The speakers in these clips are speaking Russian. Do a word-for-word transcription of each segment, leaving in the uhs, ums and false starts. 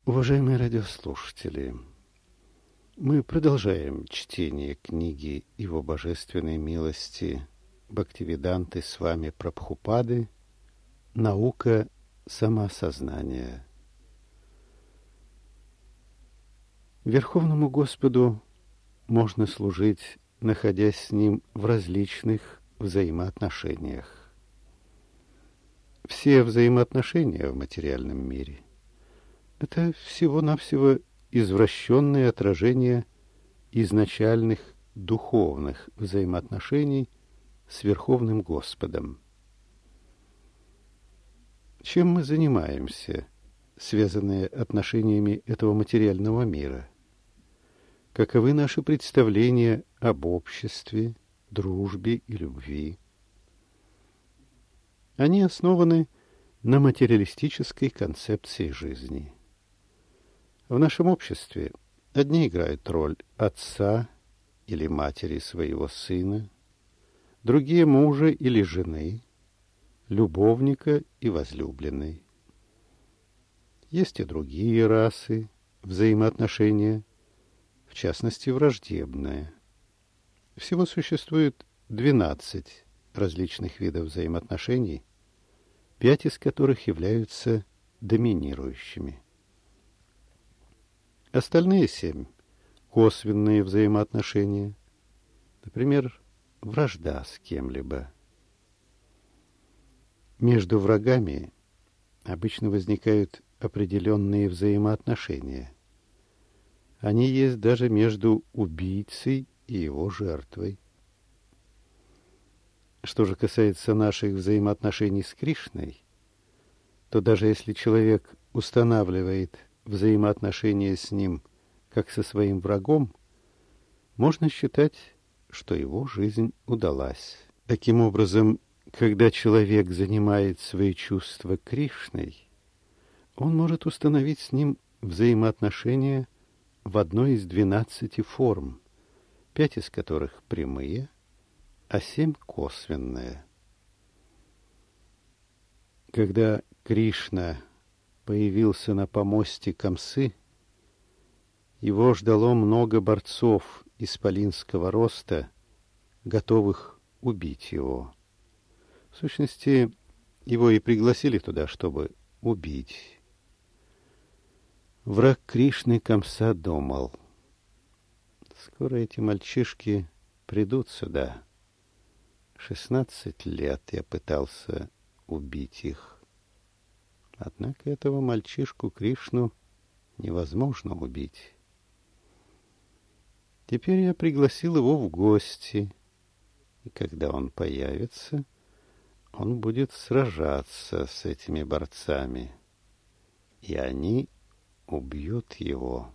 Уважаемые радиослушатели, мы продолжаем чтение книги Его Божественной милости Бхактивиданты Свами Прабхупады «Наука самосознания». Верховному Господу можно служить, находясь с Ним в различных взаимоотношениях. Все взаимоотношения в материальном мире – это всего-навсего извращенные отражения изначальных духовных взаимоотношений с Верховным Господом. Чем мы занимаемся, связанные отношениями этого материального мира? Каковы наши представления об обществе, дружбе и любви? Они основаны на материалистической концепции жизни. В нашем обществе одни играют роль отца или матери своего сына, другие мужа или жены, любовника и возлюбленной. Есть и другие расы, взаимоотношения, в частности враждебные. Всего существует двенадцать различных видов взаимоотношений, пять из которых являются доминирующими. Остальные семь – косвенные взаимоотношения, например, вражда с кем-либо. Между врагами обычно возникают определенные взаимоотношения. Они есть даже между убийцей и его жертвой. Что же касается наших взаимоотношений с Кришной, то даже если человек устанавливает взаимоотношения с ним как со своим врагом, можно считать, что его жизнь удалась. Таким образом, когда человек занимает свои чувства Кришной, он может установить с ним взаимоотношения в одной из двенадцати форм, пять из которых прямые, а семь косвенные. Когда Кришна появился на помосте Камсы, его ждало много борцов исполинского роста, готовых убить его. В сущности, его и пригласили туда, чтобы убить. Враг Кришны Камса думал: скоро эти мальчишки придут сюда. Шестнадцать лет я пытался убить их. Однако этого мальчишку Кришну невозможно убить. Теперь я пригласил его в гости, и когда он появится, он будет сражаться с этими борцами, и они убьют его.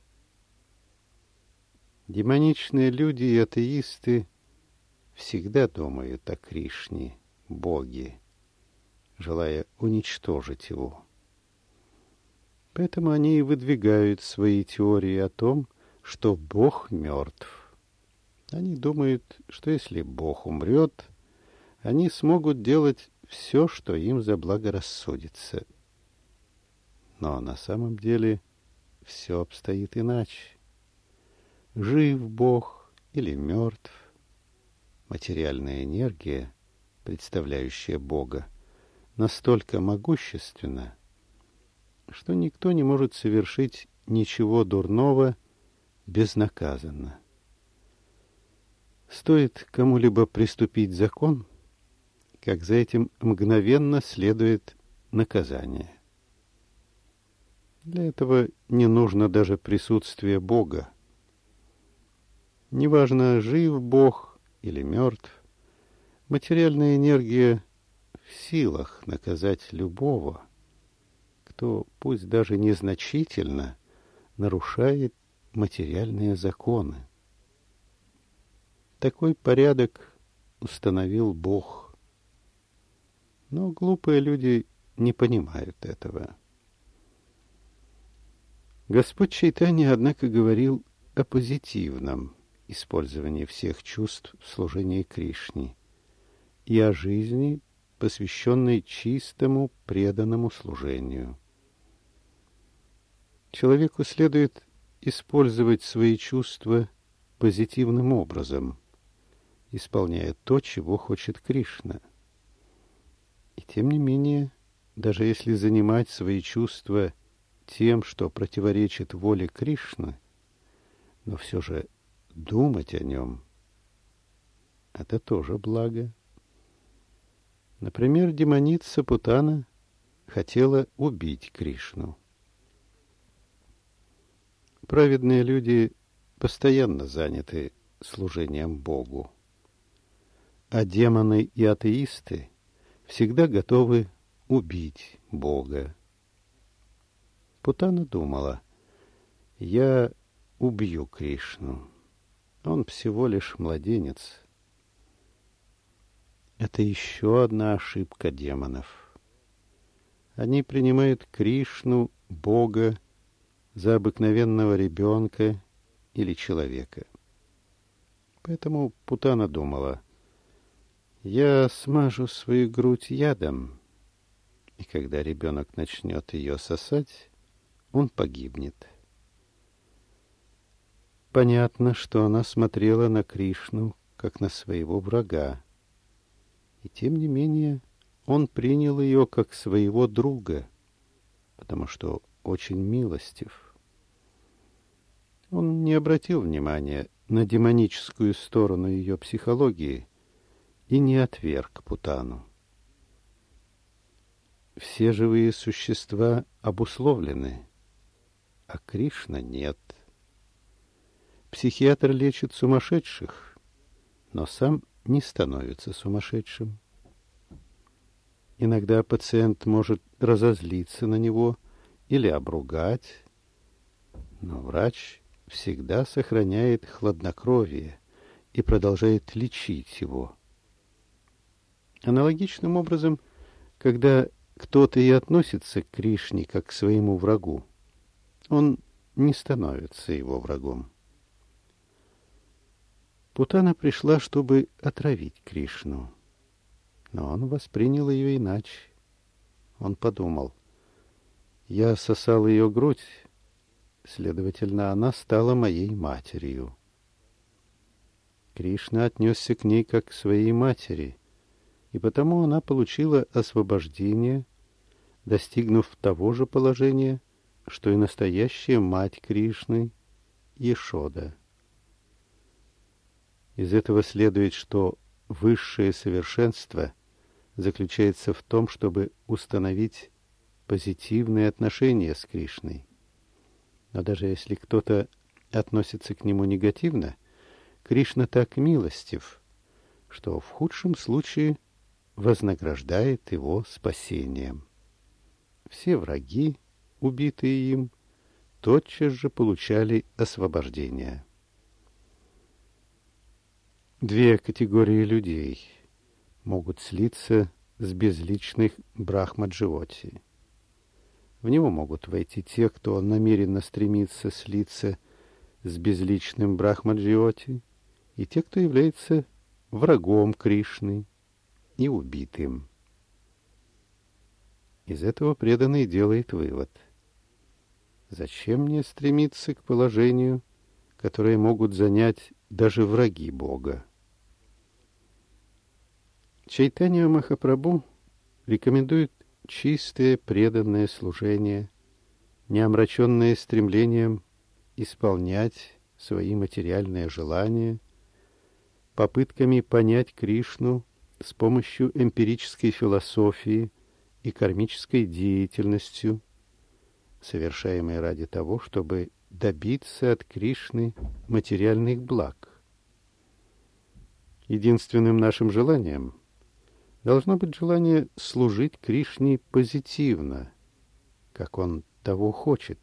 Демоничные люди и атеисты всегда думают о Кришне, Боге, желая уничтожить его. Поэтому они и выдвигают свои теории о том, что Бог мертв. Они думают, что если Бог умрет, они смогут делать все, что им заблагорассудится. Но на самом деле все обстоит иначе. Жив Бог или мертв, материальная энергия, представляющая Бога, настолько могущественна, что никто не может совершить ничего дурного безнаказанно. Стоит кому-либо приступить закон, как за этим мгновенно следует наказание. Для этого не нужно даже присутствие Бога. Неважно, жив Бог или мертв, материальная энергия в силах наказать любого, кто, пусть даже незначительно, нарушает материальные законы. Такой порядок установил Бог. Но глупые люди не понимают этого. Господь Чайтанья, однако, говорил о позитивном использовании всех чувств в служении Кришне и о жизни, посвященной чистому преданному служению. Человеку следует использовать свои чувства позитивным образом, исполняя то, чего хочет Кришна. И тем не менее, даже если занимать свои чувства тем, что противоречит воле Кришны, но все же думать о нем — это тоже благо. Например, демоница Путана хотела убить Кришну. Праведные люди постоянно заняты служением Богу, а демоны и атеисты всегда готовы убить Бога. Путана думала: я убью Кришну, он всего лишь младенец. Это еще одна ошибка демонов. Они принимают Кришну, Бога, за обыкновенного ребенка или человека. Поэтому Путана думала: я смажу свою грудь ядом, и когда ребенок начнет ее сосать, он погибнет. Понятно, что она смотрела на Кришну как на своего врага, и тем не менее он принял ее как своего друга, потому что очень милостив. Он не обратил внимания на демоническую сторону ее психологии и не отверг Путану. Все живые существа обусловлены, а Кришна нет. Психиатр лечит сумасшедших, но сам не становится сумасшедшим. Иногда пациент может разозлиться на него или обругать, но врач всегда сохраняет хладнокровие и продолжает лечить его. Аналогичным образом, когда кто-то и относится к Кришне как к своему врагу, он не становится его врагом. Путана пришла, чтобы отравить Кришну, но он воспринял ее иначе. Он подумал: я сосал ее грудь, следовательно, она стала моей матерью. Кришна отнесся к ней как к своей матери, и потому она получила освобождение, достигнув того же положения, что и настоящая мать Кришны, Ешода. Из этого следует, что высшее совершенство заключается в том, чтобы установить позитивные отношения с Кришной. Но даже если кто-то относится к нему негативно, Кришна так милостив, что в худшем случае вознаграждает его спасением. Все враги, убитые им, тотчас же получали освобождение. Две категории людей могут слиться с безличных Брахма-джиоти. В него могут войти те, кто намеренно стремится слиться с безличным Брахма-джиоти, и те, кто является врагом Кришны и убитым. Из этого преданный делает вывод: зачем мне стремиться к положению, которое могут занять даже враги Бога? Чайтанья Махапрабху рекомендует чистое преданное служение, не омраченное стремлением исполнять свои материальные желания, попытками понять Кришну с помощью эмпирической философии и кармической деятельностью, совершаемой ради того, чтобы добиться от Кришны материальных благ. Единственным нашим желанием должно быть желание служить Кришне позитивно, как он того хочет.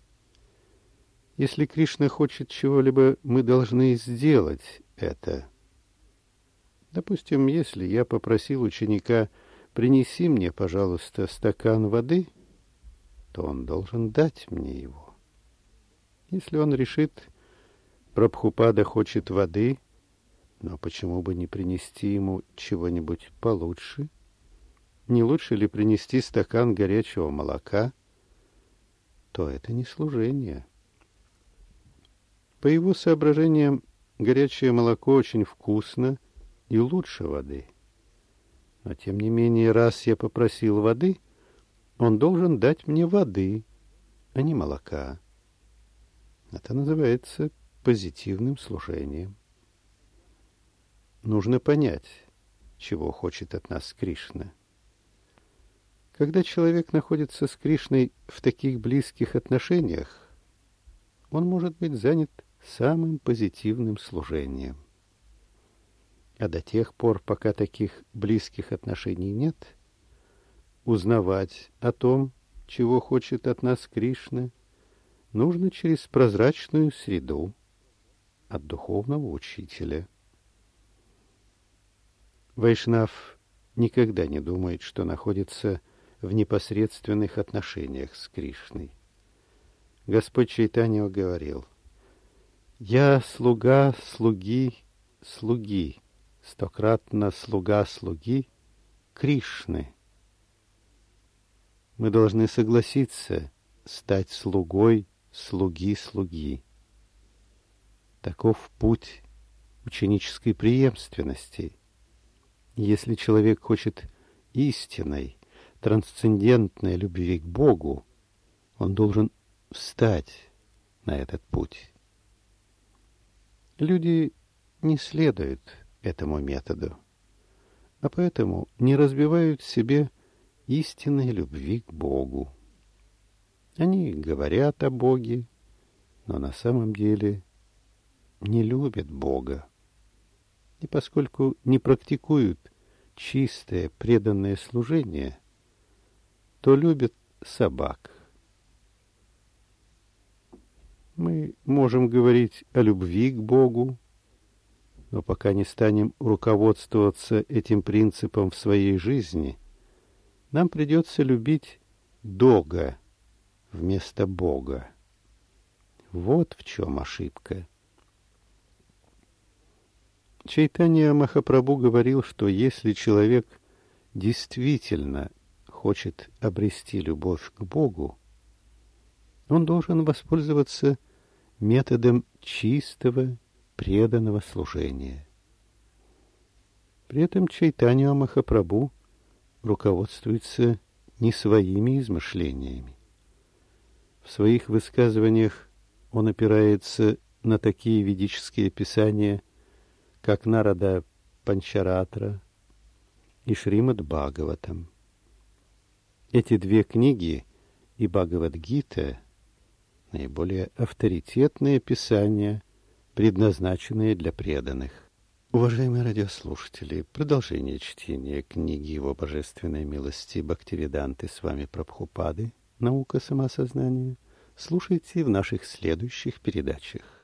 Если Кришна хочет чего-либо, мы должны сделать это. Допустим, если я попросил ученика: принеси мне, пожалуйста, стакан воды, то он должен дать мне его. Если он решит: Прабхупада хочет воды, но почему бы не принести ему чего-нибудь получше? Не лучше ли принести стакан горячего молока? то это не служение. По его соображениям, горячее молоко очень вкусно и лучше воды. Но, тем не менее, раз я попросил воды, он должен дать мне воды, а не молока. Это называется позитивным служением. Нужно понять, чего хочет от нас Кришна. Когда человек находится с Кришной в таких близких отношениях, он может быть занят самым позитивным служением. А до тех пор, пока таких близких отношений нет, узнавать о том, чего хочет от нас Кришна, нужно через прозрачную среду от духовного учителя. Вайшнав никогда не думает, что находится в непосредственных отношениях с Кришной. Господь Чайтанья говорил: «Я слуга слуги слуги, стократно слуга слуги Кришны». Мы должны согласиться стать слугой слуги слуги. Таков путь ученической преемственности. Если человек хочет истинной, трансцендентной любви к Богу, он должен встать на этот путь. Люди не следуют этому методу, а поэтому не развивают в себе истинной любви к Богу. Они говорят о Боге, но на самом деле не любят Бога. И поскольку не практикуют чистое преданное служение, то любят собак. Мы можем говорить о любви к Богу, но пока не станем руководствоваться этим принципом в своей жизни, нам придется любить Дога вместо Бога. Вот в чем ошибка. Чайтанья Махапрабху говорил, что если человек действительно хочет обрести любовь к Богу, он должен воспользоваться методом чистого, преданного служения. При этом Чайтанья Махапрабху руководствуется не своими измышлениями. В своих высказываниях он опирается на такие ведические писания, как Нарада Панчаратра и Шримад Бхагаватам. Эти две книги и Бхагавад-гита — наиболее авторитетные писания, предназначенные для преданных. Уважаемые радиослушатели, продолжение чтения книги Его Божественной милости Бхактивиданты с вами Прабхупады «Наука самосознания» слушайте в наших следующих передачах.